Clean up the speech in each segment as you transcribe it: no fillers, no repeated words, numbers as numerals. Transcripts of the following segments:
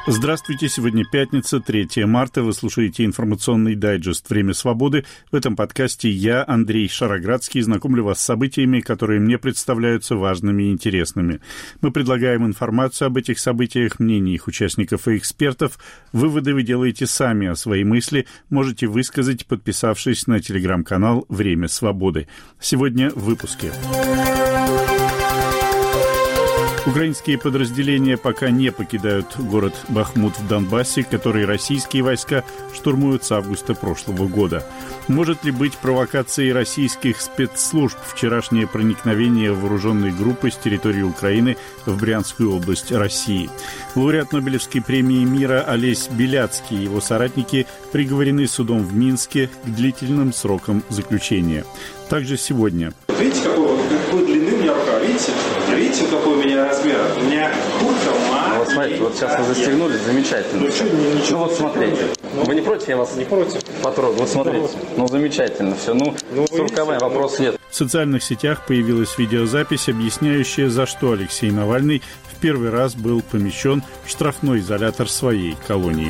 Здравствуйте, сегодня пятница, 3 марта. Вы слушаете информационный дайджест «Время свободы». В этом подкасте я, Андрей Шароградский, знакомлю вас с событиями, которые мне представляются важными и интересными. Мы предлагаем информацию об этих событиях, мнения их участников и экспертов. Выводы вы делаете сами, а свои мысли можете высказать, подписавшись на телеграм-канал «Время свободы». Сегодня в выпуске. Украинские подразделения пока не покидают город Бахмут в Донбассе, который российские войска штурмуют с августа прошлого года. Может ли быть провокацией российских спецслужб вчерашнее проникновение вооруженной группы с территории Украины в Брянскую область России? Лауреат Нобелевской премии мира Олесь Беляцкий и его соратники приговорены судом в Минске к длительным срокам заключения. Также сегодня. Видите, какой длины у меня рука? Видите, какой у меня размер? У меня куртка маленькая. Вот смотрите, вот сейчас вы застегнулись, замечательно. Ну вот смотрите. Вы не против, я вас не против потрогаю. Вот смотрите. Ну замечательно все. Ну с рукавами вопрос нет. В социальных сетях появилась видеозапись, объясняющая, за что Алексей Навальный в первый раз был помещен в штрафной изолятор своей колонии.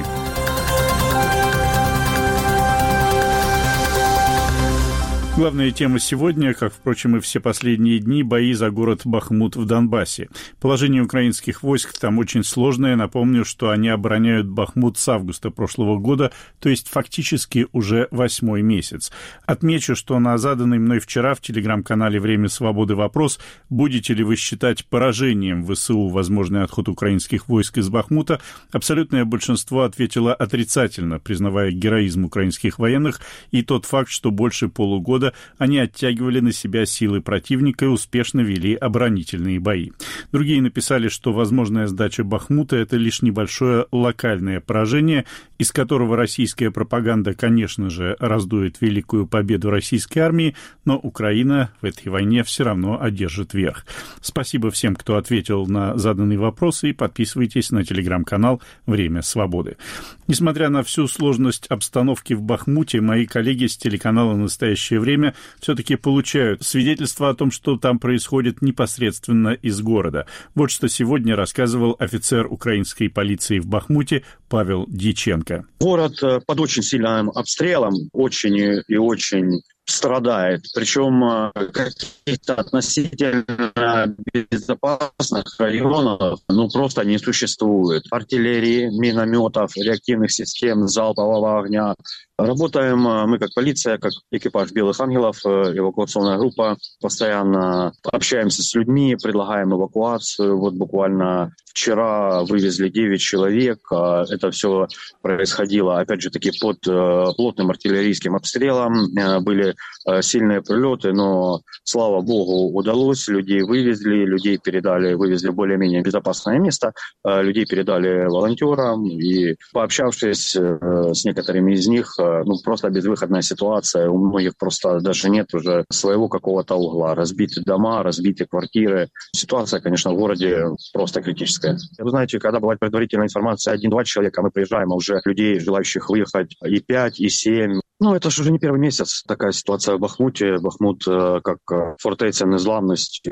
Главная тема сегодня, как, впрочем, и все последние дни, бои за город Бахмут в Донбассе. Положение украинских войск там очень сложное. Напомню, что они обороняют Бахмут с августа прошлого года, то есть фактически уже 8-й месяц. Отмечу, что на заданный мной вчера в телеграм-канале «Время свободы» вопрос, будете ли вы считать поражением ВСУ возможный отход украинских войск из Бахмута, абсолютное большинство ответило отрицательно, признавая героизм украинских военных и тот факт, что больше полугода они оттягивали на себя силы противника и успешно вели оборонительные бои. Другие написали, что возможная сдача Бахмута – это лишь небольшое локальное поражение, из которого российская пропаганда, конечно же, раздует великую победу российской армии, но Украина в этой войне все равно одержит верх. Спасибо всем, кто ответил на заданные вопросы, и подписывайтесь на телеграм-канал «Время свободы». Несмотря на всю сложность обстановки в Бахмуте, мои коллеги с телеканала «Настоящее время» все-таки получают свидетельства о том, что там происходит непосредственно из города. Вот что сегодня рассказывал офицер украинской полиции в Бахмуте Павел Дьяченко. Город под очень сильным обстрелом, очень и очень страдает. Причем каких-то относительно безопасных районов просто не существует. Артиллерии, минометов, реактивных систем залпового огня. Работаем мы как полиция, как экипаж «Белых ангелов», эвакуационная группа. Постоянно общаемся с людьми, предлагаем эвакуацию. Вот буквально вчера вывезли 9 человек. Это все происходило, опять же таки, под плотным артиллерийским обстрелом. Были сильные прилеты, но, слава богу, удалось. Людей вывезли, людей вывезли в более-менее безопасное место. Людей передали волонтерам. И пообщавшись с некоторыми из них, просто безвыходная ситуация. У многих просто даже нет уже своего какого-то угла. Разбиты дома, разбиты квартиры. Ситуация, конечно, в городе просто критическая. Вы знаете, когда бывает предварительная информация 1-2 человека, мы приезжаем, а уже людей, желающих выехать, и 5, и 7. Это же уже не первый месяц такая ситуация в Бахмуте. Бахмут, как фортеця незламности,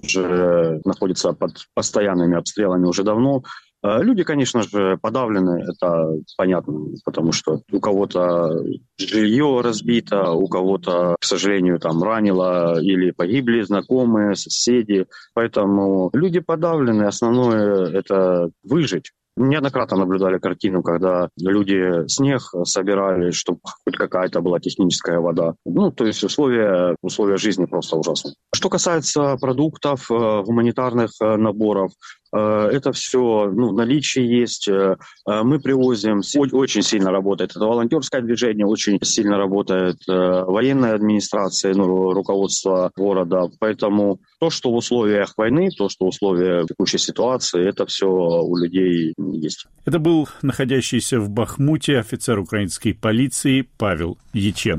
уже находится под постоянными обстрелами уже давно. Люди, конечно же, подавлены, это понятно, потому что у кого-то жилье разбито, у кого-то, к сожалению, ранило или погибли знакомые, соседи. Поэтому люди подавлены, основное – это выжить. Неоднократно наблюдали картину, когда люди снег собирали, чтобы хоть какая-то была техническая вода. То есть условия жизни просто ужасные. Что касается продуктов, гуманитарных наборов, это все в наличии есть. Мы привозим. Очень сильно работает это волонтерское движение, очень сильно работает военная администрация, руководство города. Поэтому то, что в условиях войны, то, что в условиях текущей ситуации, это все у людей есть. Это был находящийся в Бахмуте офицер украинской полиции Павел Дьяченко.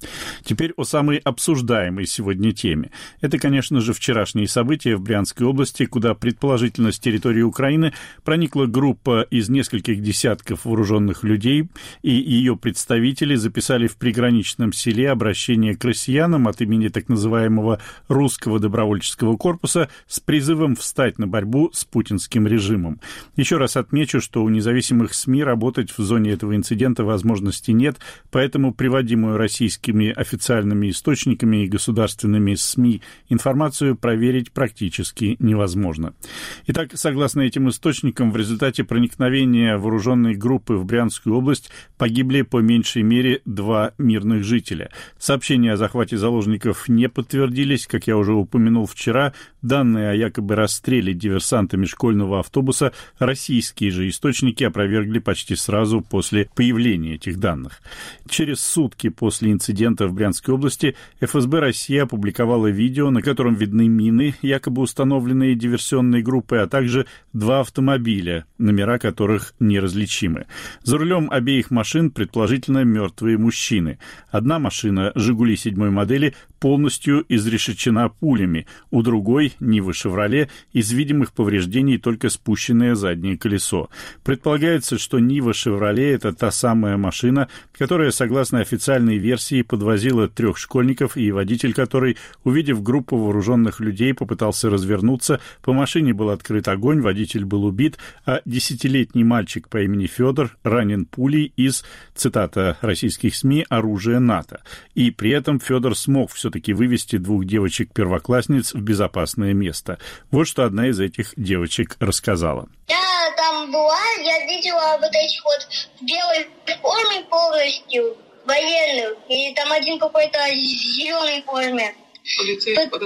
Теперь о самой обсуждаемой сегодня теме. Это, конечно же, вчерашние события в Брянской области, куда, предположительно, с территории Украины проникла группа из нескольких десятков вооруженных людей, и ее представители записали в приграничном селе обращение к россиянам от имени так называемого Русского добровольческого корпуса с призывом встать на борьбу с путинским режимом. Еще раз отмечу, что у независимых СМИ работать в зоне этого инцидента возможности нет, поэтому приводимую российскими официальными источниками и государственными СМИ информацию проверить практически невозможно. Итак, согласно этим источникам, в результате проникновения вооруженной группы в Брянскую область погибли по меньшей мере 2 мирных жителя. Сообщения о захвате заложников не подтвердились, как я уже упомянул вчера. Данные о якобы расстреле диверсантами школьного автобуса российские же источники опровергли почти сразу после появления этих данных. Через сутки после инцидента в Брянской области ФСБ России опубликовала видео, на котором видны мины, якобы установленные диверсионной группой, а также 2 автомобиля, номера которых неразличимы. За рулем обеих машин, предположительно, мертвые мужчины. Одна машина, «Жигули» 7-й модели, полностью изрешечена пулями. У другой, Нивы «Шевроле», из видимых повреждений только спущенное заднее колесо. Предполагается, что Нива «Шевроле» — это та самая машина, которая, согласно официальной версии, подвозила 3 школьников, и водитель которой, увидев группу вооруженных людей, попытался развернуться. По машине был открыт огонь, водитель был убит, а 10-летний мальчик по имени Федор ранен пулей из, цитата российских СМИ, оружия НАТО. И при этом Федор смог все-таки вывести 2 девочек-первоклассниц в безопасное место. Вот что одна из этих девочек рассказала. Я там была, я видела вот этих вот в белой форме полностью, военных, и там один какой-то в зеленой форме. Полицейского?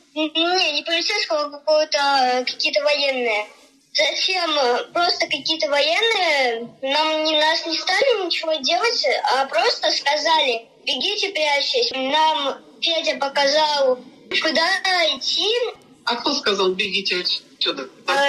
Не полицейского, какие-то военные. Затем просто какие-то военные нас не стали ничего делать, а просто сказали: бегите, прячьтесь. Нам Федя показал, куда идти. А кто сказал бегите отсюда?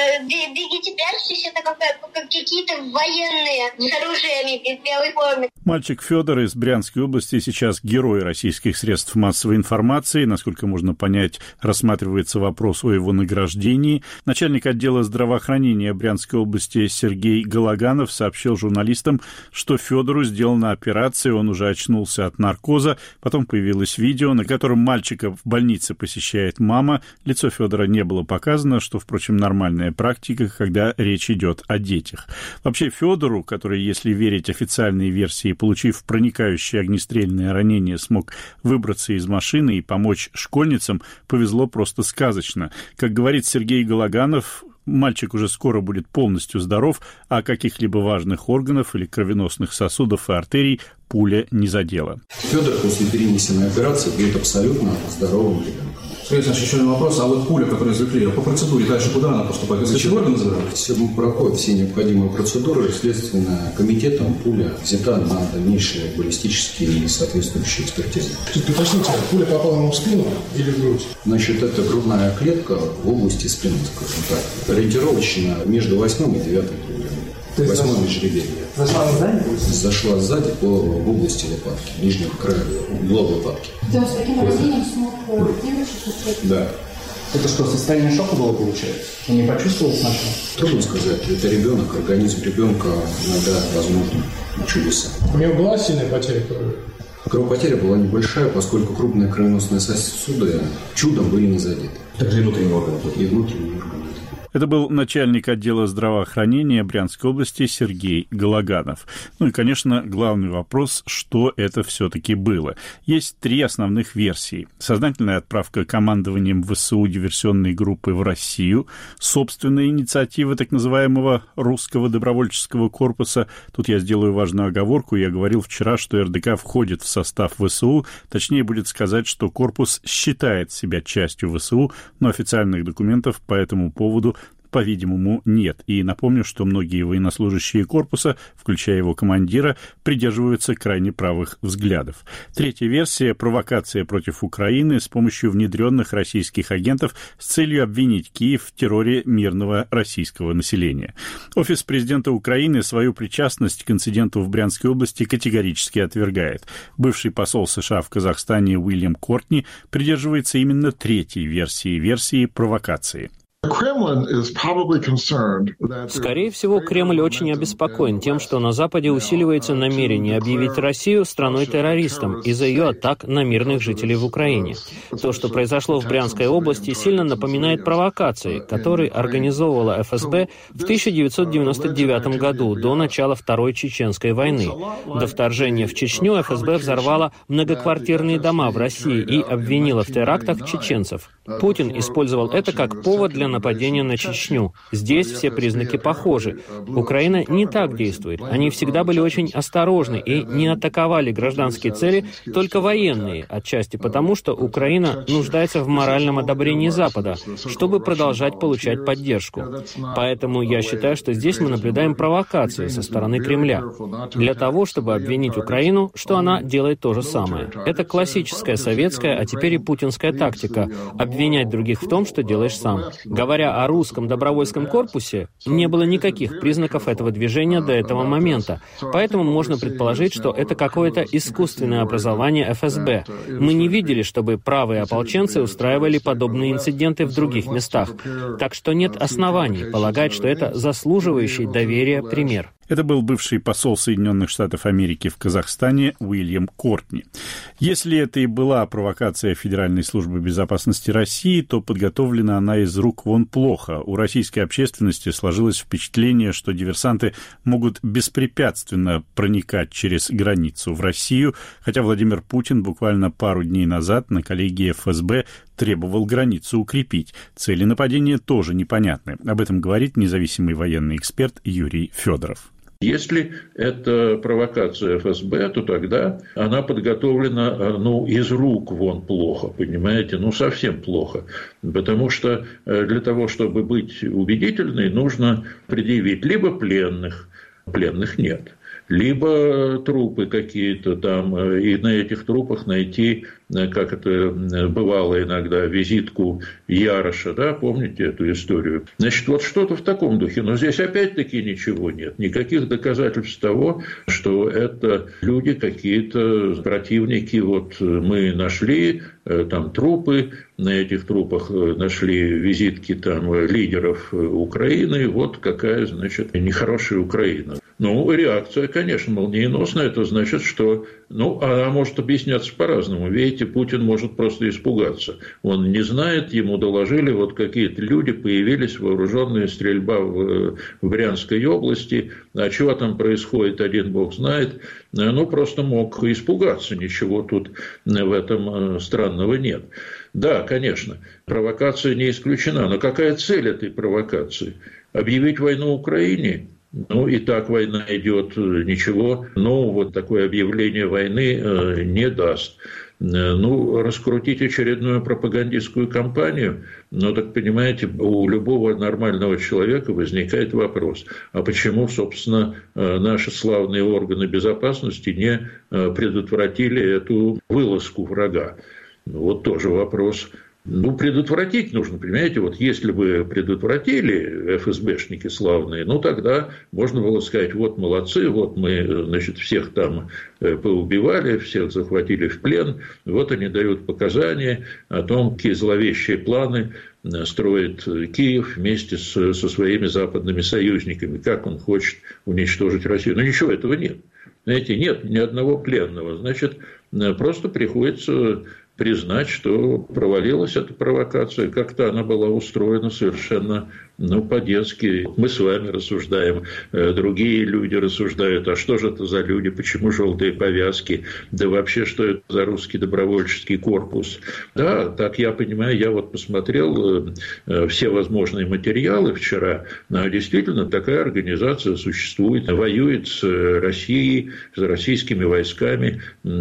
Бегите, прячьтесь, это какие-то военные с оружиями в белой форме. Мальчик Федор из Брянской области сейчас герой российских средств массовой информации. Насколько можно понять, рассматривается вопрос о его награждении. Начальник отдела здравоохранения Брянской области Сергей Галаганов сообщил журналистам, что Федору сделана операция, он уже очнулся от наркоза. Потом появилось видео, на котором мальчика в больнице посещает мама. Лицо Федора не было показано, что, впрочем, нормальная практика, когда речь идет о детях. Вообще Федору, который, если верить официальной версии, получив проникающее огнестрельное ранение, смог выбраться из машины и помочь школьницам, повезло просто сказочно. Как говорит Сергей Галаганов, мальчик уже скоро будет полностью здоров, а каких-либо важных органов или кровеносных сосудов и артерий пуля не задела. Федор после перенесенной операции будет абсолютно здоровым ребенком. Скажите, еще один вопрос. А вот пуля, которую извлекли, по процедуре дальше куда она поступает? Из каких органов забирают? Все проходят все необходимые процедуры. Следственно, комитетом пуля взята на дальнейшие баллистические и соответствующие экспертизы. Уточните, пуля попала ему в спину или в грудь? Значит, это грудная клетка в области спины, скажем так. Ориентировочно между 8 и 9 грудью. 8 межреберье. Зашла сзади? Зашла сзади в области лопатки, нижнего края, угла лопатки. То есть таким рождением смог девочек? Да. Это что, состояние шока было, получается? Он не почувствовал сначала? Трудно сказать. Это ребенок, организм ребенка иногда возможно чудеса. У него была сильная потеря крови? Кровопотеря была небольшая, поскольку крупные кровеносные сосуды чудом были не задеты. Также и внутренние органы. И внутренние органы. Это был начальник отдела здравоохранения Брянской области Сергей Галаганов. Ну и, конечно, главный вопрос, что это все-таки было. Есть 3 основных версии. Сознательная отправка командованием ВСУ диверсионной группы в Россию, собственная инициатива так называемого Русского добровольческого корпуса. Тут я сделаю важную оговорку. Я говорил вчера, что РДК входит в состав ВСУ. Точнее будет сказать, что корпус считает себя частью ВСУ, но официальных документов по этому поводу по-видимому, нет. И напомню, что многие военнослужащие корпуса, включая его командира, придерживаются крайне правых взглядов. Третья версия – провокация против Украины с помощью внедренных российских агентов с целью обвинить Киев в терроре мирного российского населения. Офис президента Украины свою причастность к инциденту в Брянской области категорически отвергает. Бывший посол США в Казахстане Уильям Кортни придерживается именно третьей версии провокации. Скорее всего, Кремль очень обеспокоен тем, что на Западе усиливается намерение объявить Россию страной-террористом из-за ее атак на мирных жителей в Украине. То, что произошло в Брянской области, сильно напоминает провокации, которые организовывала ФСБ в 1999 году, до начала Второй Чеченской войны. До вторжения в Чечню ФСБ взорвала многоквартирные дома в России и обвинила в терактах чеченцев. Путин использовал это как повод для нападения на Чечню. Здесь все признаки похожи. Украина не так действует. Они всегда были очень осторожны и не атаковали гражданские цели, только военные, отчасти потому, что Украина нуждается в моральном одобрении Запада, чтобы продолжать получать поддержку. Поэтому я считаю, что здесь мы наблюдаем провокацию со стороны Кремля. Для того, чтобы обвинить Украину, что она делает то же самое. Это классическая советская, а теперь и путинская тактика – обвинять других в том, что делаешь сам. Говоря о русском добровольском корпусе, не было никаких признаков этого движения до этого момента, поэтому можно предположить, что это какое-то искусственное образование ФСБ. Мы не видели, чтобы правые ополченцы устраивали подобные инциденты в других местах, так что нет оснований полагать, что это заслуживающий доверия пример. Это был бывший посол Соединенных Штатов Америки в Казахстане Уильям Кортни. Если это и была провокация Федеральной службы безопасности России, то подготовлена она из рук вон плохо. У российской общественности сложилось впечатление, что диверсанты могут беспрепятственно проникать через границу в Россию, хотя Владимир Путин буквально пару дней назад на коллегии ФСБ требовал границу укрепить. Цели нападения тоже непонятны. Об этом говорит независимый военный эксперт Юрий Федоров. Если это провокация ФСБ, то тогда она подготовлена, из рук вон плохо, понимаете, совсем плохо. Потому что для того, чтобы быть убедительной, нужно предъявить либо пленных нет, либо трупы какие-то там, и на этих трупах найти, как это бывало иногда, визитку Яроша, да, помните эту историю? Значит, вот что-то в таком духе, но здесь опять-таки ничего нет, никаких доказательств того, что это люди какие-то противники, вот мы нашли там трупы, на этих трупах нашли визитки там лидеров Украины, вот какая, значит, нехорошая Украина. Реакция, конечно, молниеносная, это значит, что, она может объясняться по-разному. Видите, Путин может просто испугаться. Он не знает, ему доложили, вот какие-то люди появились, вооруженная стрельба в Брянской области, а чего там происходит, один бог знает. Просто мог испугаться, ничего тут в этом странного нет. Да, конечно, провокация не исключена, но какая цель этой провокации? Объявить войну Украине? И так война идет, ничего нового такое объявление войны не даст. Раскрутить очередную пропагандистскую кампанию, так понимаете, у любого нормального человека возникает вопрос, а почему, собственно, наши славные органы безопасности не предотвратили эту вылазку врага? Вот тоже вопрос. Предотвратить нужно, понимаете, вот если бы предотвратили ФСБшники славные, тогда можно было сказать, вот молодцы, вот мы, значит, всех там поубивали, всех захватили в плен, вот они дают показания о том, какие зловещие планы строит Киев вместе со своими западными союзниками, как он хочет уничтожить Россию. Но ничего этого нет. Знаете, нет ни одного пленного. Значит, просто приходится признать, что провалилась эта провокация. Как-то она была устроена совершенно по-детски. Мы с вами рассуждаем, другие люди рассуждают, а что же это за люди, почему желтые повязки, да вообще, что это за русский добровольческий корпус. Да, так я понимаю, я вот посмотрел все возможные материалы вчера, действительно такая организация существует, воюет с Россией, с российскими войсками,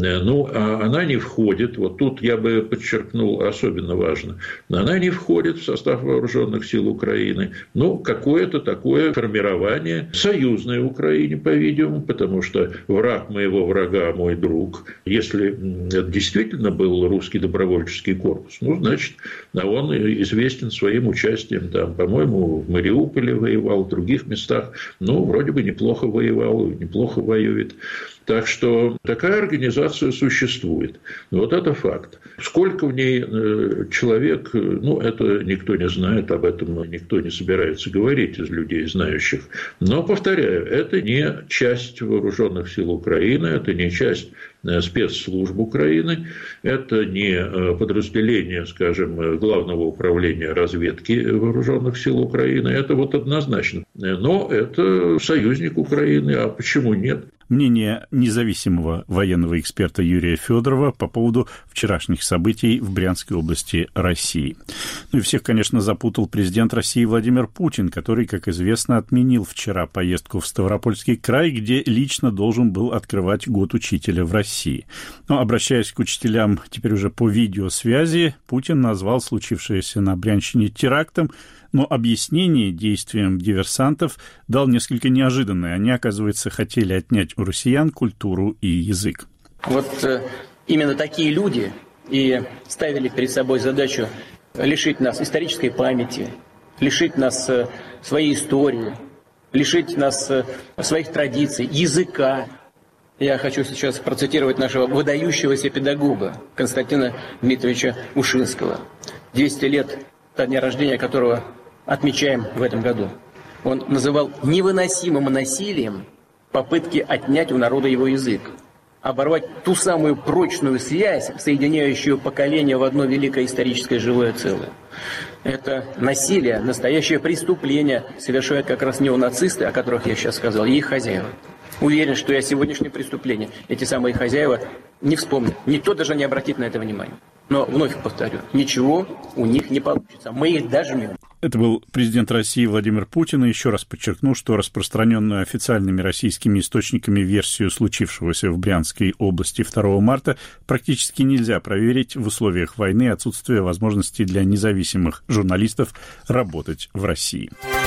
а она не входит, вот тут я бы подчеркнул особенно важно, она не входит в состав вооруженных сил Украины, Украины. Ну, какое-то такое формирование союзной Украине, по-видимому, потому что враг моего врага – мой друг. Если это действительно был русский добровольческий корпус, ну, значит, он известен своим участием, там, по-моему, в Мариуполе воевал, в других местах, ну, вроде бы неплохо воевал, неплохо воюет. Так что такая организация существует. Вот это факт. Сколько в ней человек, ну, это никто не знает, об этом никто не собирается говорить из людей, знающих. Но, повторяю, это не часть вооруженных сил Украины, это не часть спецслужб Украины, это не подразделение, скажем, Главного управления разведки вооруженных сил Украины, это вот однозначно. Но это союзник Украины, а почему нет? Мнение независимого военного эксперта Юрия Федорова по поводу вчерашних событий в Брянской области России. Ну и всех, конечно, запутал президент России Владимир Путин, который, как известно, отменил вчера поездку в Ставропольский край, где лично должен был открывать год учителя в России. Но, обращаясь к учителям теперь уже по видеосвязи, Путин назвал случившееся на Брянщине терактом, но объяснение действиям диверсантов дал несколько неожиданное. Они, оказывается, хотели отнять у россиян культуру и язык. Вот именно такие люди и ставили перед собой задачу лишить нас исторической памяти, лишить нас своей истории, лишить нас своих традиций, языка. Я хочу сейчас процитировать нашего выдающегося педагога Константина Дмитриевича Ушинского, 200 лет до дня рождения которого отмечаем в этом году. Он называл невыносимым насилием попытки отнять у народа его язык, оборвать ту самую прочную связь, соединяющую поколения в одно великое историческое живое целое. Это насилие, настоящее преступление совершают как раз неонацисты, о которых я сейчас сказал, и их хозяева. Уверен, что я сегодняшнее преступление эти самые хозяева не вспомнят. Никто даже не обратит на это внимания. Но вновь повторю, ничего у них не получится. Мы их дожмем. Это был президент России Владимир Путин. И еще раз подчеркну, что распространенную официальными российскими источниками версию случившегося в Брянской области 2 марта практически нельзя проверить в условиях войны и отсутствия возможности для независимых журналистов работать в России.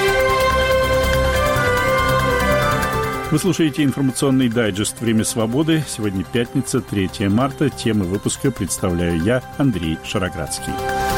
Вы слушаете информационный дайджест «Время свободы». Сегодня пятница, 3 марта. Темы выпуска представляю я, Андрей Шароградский.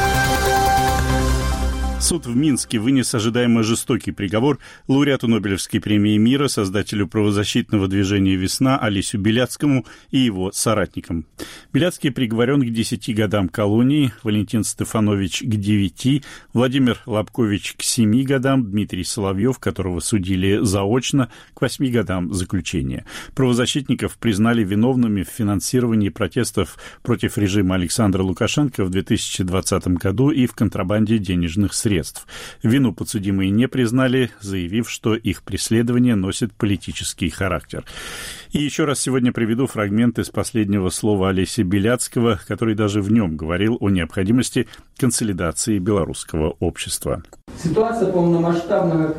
Суд в Минске вынес ожидаемо жестокий приговор лауреату Нобелевской премии мира, создателю правозащитного движения «Весна» Олесю Беляцкому и его соратникам. Беляцкий приговорен к 10 годам колонии, Валентин Стефанович к 9, Владимир Лобкович к 7 годам, Дмитрий Соловьев, которого судили заочно, к 8 годам заключения. Правозащитников признали виновными в финансировании протестов против режима Александра Лукашенко в 2020 году и в контрабанде денежных средств. Вину подсудимые не признали, заявив, что их преследование носит политический характер. И еще раз сегодня приведу фрагмент из последнего слова Олеся Беляцкого, который даже в нем говорил о необходимости консолидации белорусского общества. Ситуация полномасштабного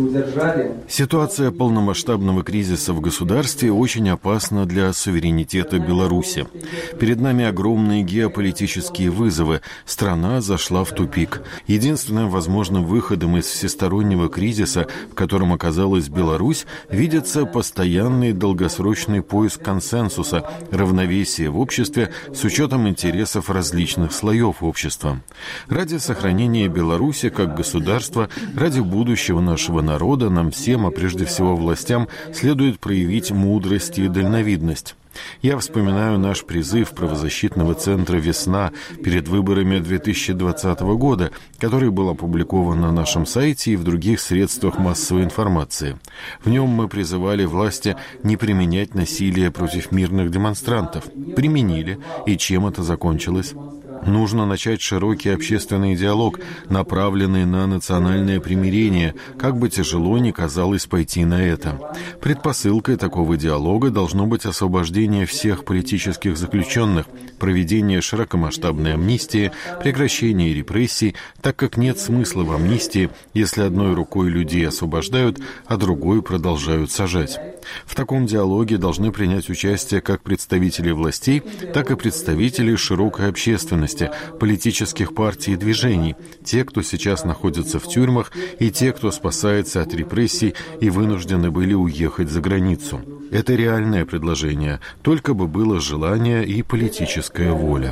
кризиса в государстве очень опасна для суверенитета Беларуси. Перед нами огромные геополитические вызовы. Страна зашла в тупик. Единственным возможным выходом из всестороннего кризиса, в котором оказалась Беларусь, видится постоянный долгосрочный поиск консенсуса, равновесия в обществе с учетом интересов различных слоев общества. Ради сохранения Беларуси как государства, ради будущего нашего народа нам всем, а прежде всего властям, следует проявить мудрость и дальновидность. Я вспоминаю наш призыв правозащитного центра «Весна» перед выборами 2020 года, который был опубликован на нашем сайте и в других средствах массовой информации. В нем мы призывали власти не применять насилие против мирных демонстрантов. Применили, и чем это закончилось? Нужно начать широкий общественный диалог, направленный на национальное примирение, как бы тяжело ни казалось пойти на это. Предпосылкой такого диалога должно быть освобождение всех политических заключенных, проведение широкомасштабной амнистии, прекращение репрессий, так как нет смысла в амнистии, если одной рукой людей освобождают, а другой продолжают сажать. В таком диалоге должны принять участие как представители властей, так и представители широкой общественности, власти, политических партий и движений, те, кто сейчас находится в тюрьмах, и те, кто спасается от репрессий и вынуждены были уехать за границу. Это реальное предложение, только бы было желание и политическая воля.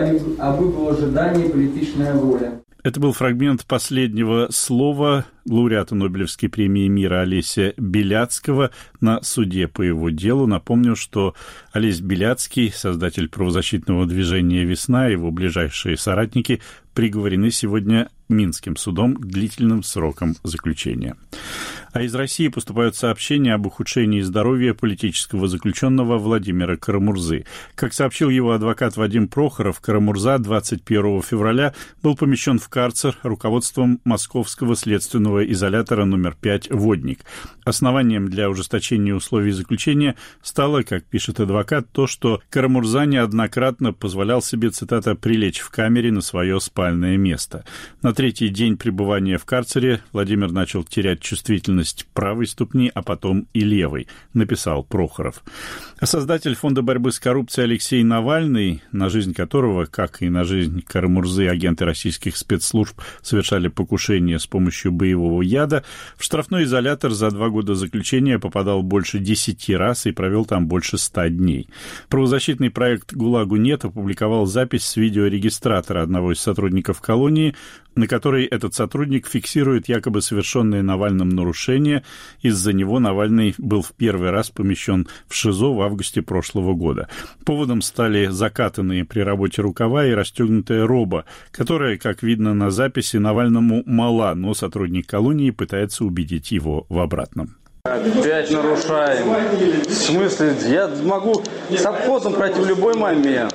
Это был фрагмент последнего слова лауреата Нобелевской премии мира Олеся Беляцкого на суде по его делу. Напомню, что Олесь Беляцкий, создатель правозащитного движения «Весна», и его ближайшие соратники приговорены сегодня Минским судом к длительным срокам заключения. А из России поступают сообщения об ухудшении здоровья политического заключенного Владимира Карамурзы. Как сообщил его адвокат Вадим Прохоров, Карамурза 21 февраля был помещен в карцер руководством Московского следственного изолятора номер 5 «Водник». Основанием для ужесточения условий заключения стало, как пишет адвокат, то, что Карамурза неоднократно позволял себе, цитата, «прилечь в камере на свое спальное место». На третий день пребывания в карцере Владимир начал терять чувствительность правой ступни, а потом и левой, написал Прохоров. А создатель Фонда борьбы с коррупцией Алексей Навальный, на жизнь которого, как и на жизнь Карамурзы, агенты российских спецслужб совершали покушение с помощью боевого яда, в штрафной изолятор за 2 года заключения попадал больше 10 раз и провел там больше 100 дней. Правозащитный проект «ГУЛАГу нет» опубликовал запись с видеорегистратора одного из сотрудников колонии, на которой этот сотрудник фиксирует якобы совершенные Навальным нарушения. Из-за него Навальный был в первый раз помещен в ШИЗО в августе прошлого года. Поводом стали закатанные при работе рукава и расстегнутая роба, которая, как видно на записи, Навальному мала, но сотрудник колонии пытается убедить его в обратном. Опять нарушаем. В смысле? Я могу с обходом пройти в любой момент.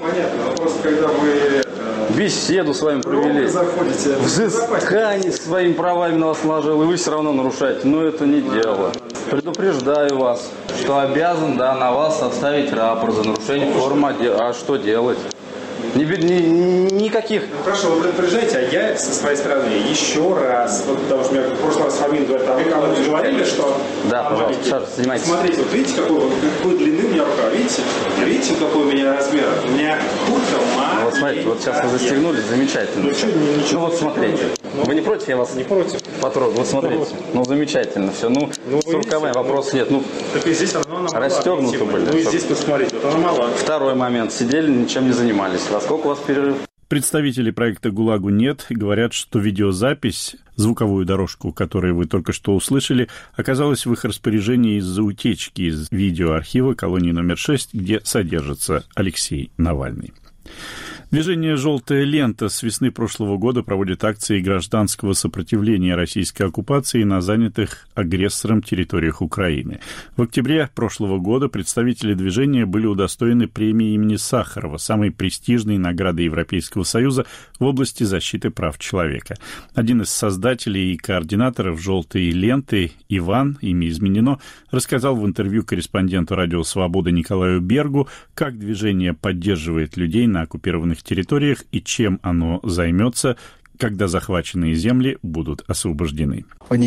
Беседу с вами провели. Взыскание своими правами на вас наложил, и вы все равно нарушаете. Но это не дело. Предупреждаю вас, что обязан, да, на вас составить рапорт за нарушение формы. А что делать? Никаких. Ну хорошо, вы предупреждаете, а я со своей стороны еще раз, вот, потому что мне в прошлый раз Фомин говорит, а вы кому-то говорили, что... Да, пожалуйста, Саша, занимайтесь. Смотрите, вот видите, какой длины у меня рука, видите? Видите, какой у меня размер? У меня куртка маленькая. Вот смотрите, вот сейчас вы застегнули, замечательно. Ну вот смотрите. Вы не против, я вас не против. Патрон, вот смотрите. Ну замечательно все. Ну с рукавами вопрос нет. Ну так и здесь она расстегнуты были. Ну и здесь посмотрите, вот она мала. Второй момент. Сидели, ничем не занимались. А сколько у вас перерыв? Представители проекта «ГУЛАГу нет» говорят, что видеозапись, звуковую дорожку, которую вы только что услышали, оказалась в их распоряжении из-за утечки из видеоархива колонии номер 6, где содержится Алексей Навальный. Движение «Желтая лента» с весны прошлого года проводит акции гражданского сопротивления российской оккупации на занятых агрессором территориях Украины. В октябре прошлого года представители движения были удостоены премии имени Сахарова, самой престижной награды Европейского Союза в области защиты прав человека. Один из создателей и координаторов «Желтой ленты» Иван, имя изменено, рассказал в интервью корреспонденту «Радио Свобода» Николаю Бергу, как движение поддерживает людей на оккупированных территориях и чем оно займется, когда захваченные земли будут освобождены.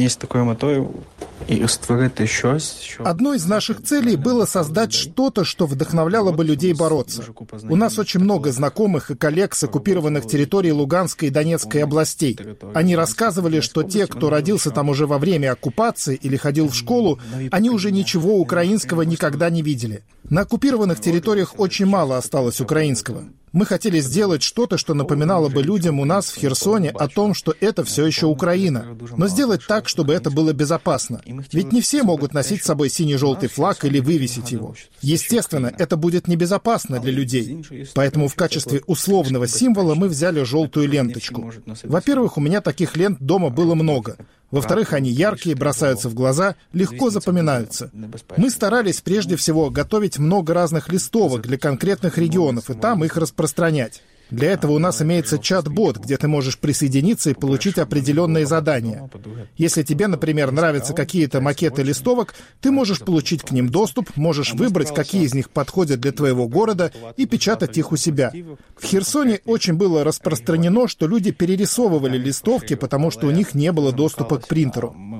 Одной из наших целей было создать что-то, что вдохновляло бы людей бороться. У нас очень много знакомых и коллег с оккупированных территорий Луганской и Донецкой областей. Они рассказывали, что те, кто родился там уже во время оккупации или ходил в школу, они уже ничего украинского никогда не видели. На оккупированных территориях очень мало осталось украинского. Мы хотели сделать что-то, что напоминало бы людям у нас в Херсоне о том, что это все еще Украина. Но сделать так, чтобы это было безопасно. Ведь не все могут носить с собой синий-желтый флаг или вывесить его. Естественно, это будет небезопасно для людей. Поэтому в качестве условного символа мы взяли желтую ленточку. Во-первых, у меня таких лент дома было много. Во-вторых, они яркие, бросаются в глаза, легко запоминаются. Мы старались прежде всего готовить много разных листовок для конкретных регионов и там их распространять. Для этого у нас имеется чат-бот, где ты можешь присоединиться и получить определенные задания. Если тебе, например, нравятся какие-то макеты листовок, ты можешь получить к ним доступ, можешь выбрать, какие из них подходят для твоего города, и печатать их у себя. В Херсоне очень было распространено, что люди перерисовывали листовки, потому что у них не было доступа к принтеру.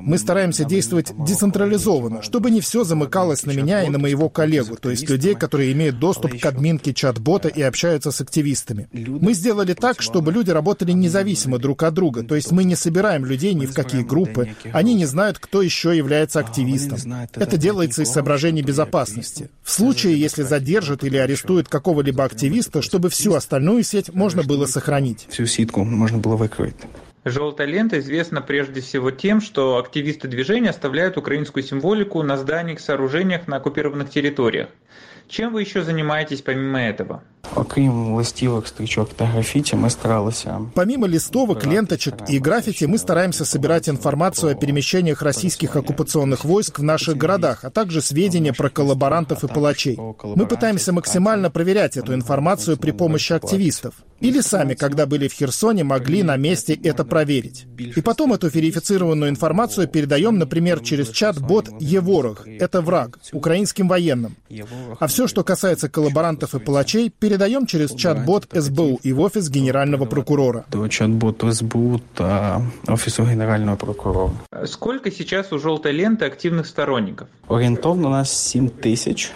Мы стараемся действовать децентрализованно, чтобы не все замыкалось на меня и на моего коллегу, то есть людей, которые имеют доступ к админке чат-бота и общаются с активистами. Мы сделали так, чтобы люди работали независимо друг от друга, то есть мы не собираем людей ни в какие группы, они не знают, кто еще является активистом. Это делается из соображений безопасности. В случае, если задержат или арестуют какого-либо активиста, чтобы всю остальную сеть можно было сохранить. Всю сетку можно было выкрыть. «Желтая лента» известна прежде всего тем, что активисты движения оставляют украинскую символику на зданиях, сооружениях на оккупированных территориях. Чем вы еще занимаетесь помимо этого? Окрім листівок, стрічок та граффити, мы старалися... Помимо листовок, ленточек и граффити, мы стараемся собирать информацию о перемещениях российских оккупационных войск в наших городах, а также сведения про коллаборантов и палачей. Мы пытаемся максимально проверять эту информацию при помощи активистов. Или сами, когда были в Херсоне, могли на месте это проверить. И потом эту верифицированную информацию передаем, например, через чат-бот «Еворог» — это враг, украинским военным. А все, что касается коллаборантов и палачей, передаем через чат-бот СБУ и в офис генерального прокурора. До чат-боту СБУ та офису генерального прокурора. Сколько сейчас у «Желтой ленты» активных сторонников? Орієнтовно у нас 7 тисяч.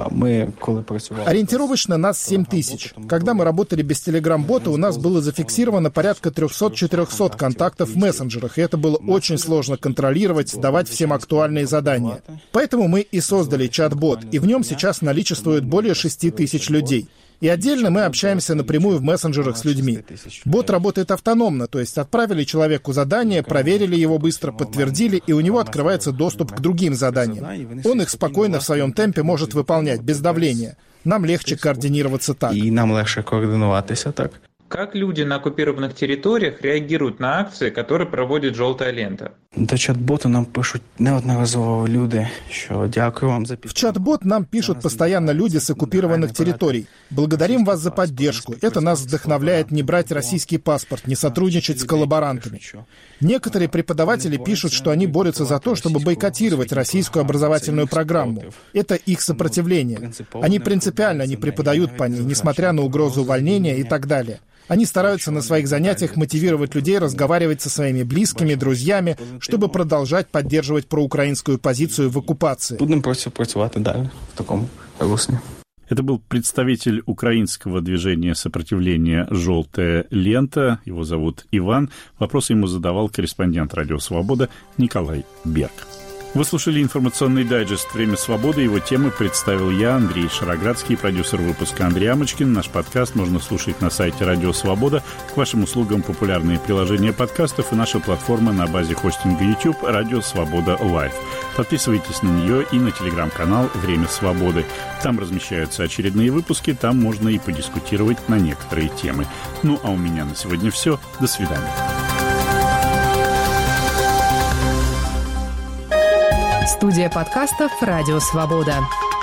Ориентировочно нас 7 тысяч. Когда мы работали без Telegram-бота, у нас было зафиксировано порядка 300-400 контактов в мессенджерах, и это было очень сложно контролировать, давать всем актуальные задания. Поэтому мы и создали чат-бот, и в нем сейчас наличествует более 6 тысяч людей. И отдельно мы общаемся напрямую в мессенджерах с людьми. Бот работает автономно, то есть отправили человеку задание, проверили его быстро, подтвердили, и у него открывается доступ к другим заданиям. Он их спокойно в своем темпе может выполнять, без давления. Нам легче координироваться так. И нам легче координуватися так. Как люди на оккупированных территориях реагируют на акции, которые проводит «Желтая лента»? До чат-боту нам пишут неодноразово люди, что дякую вам за... В чат-бот нам пишут постоянно люди с оккупированных территорий. Благодарим вас за поддержку. Это нас вдохновляет не брать российский паспорт, не сотрудничать с коллаборантами. Некоторые преподаватели пишут, что они борются за то, чтобы бойкотировать российскую образовательную программу. Это их сопротивление. Они принципиально не преподают по ней, несмотря на угрозу увольнения и так далее. Они стараются на своих занятиях мотивировать людей разговаривать со своими близкими, друзьями, чтобы продолжать поддерживать проукраинскую позицию в оккупации. Будем просто працювати далі в таком русле. Это был представитель украинского движения сопротивления «Желтая лента». Его зовут Иван. Вопросы ему задавал корреспондент «Радио Свобода» Николай Берг. Вы слушали информационный дайджест «Время свободы». Его темы представил я, Андрей Шароградский, продюсер выпуска Андрей Амочкин. Наш подкаст можно слушать на сайте «Радио Свобода». К вашим услугам популярные приложения подкастов и наша платформа на базе хостинга YouTube «Радио Свобода Лайв». Подписывайтесь на нее и на телеграм-канал «Время свободы». Там размещаются очередные выпуски, там можно и подискутировать на некоторые темы. Ну, а у меня на сегодня все. До свидания. Студия подкастов «Радио Свобода».